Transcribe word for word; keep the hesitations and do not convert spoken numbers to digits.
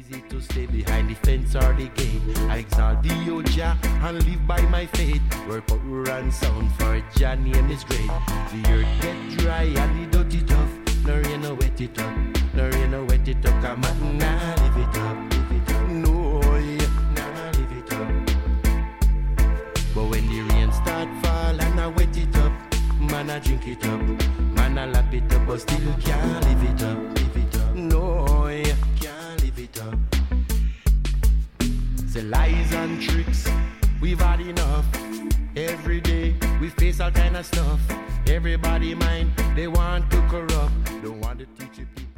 easy to stay behind the fence or the gate. I exalt thee, O Jah, and live by my faith. Work power and sound for Jah name is great. The earth get dry and the dirty tough. No rain no wet it up, no rain no wet it up. Come on, nah live it up, live it up. No, yeah, nah live it up. But when the rain start fall and I wet it up, man I drink it up, man I lap it up, but still can't live it up, live it up. No, yeah, can't live it up. Say lies and tricks, we've had enough. Every day we face all kind of stuff. Everybody mind, they want to corrupt. Don't want to teach you people.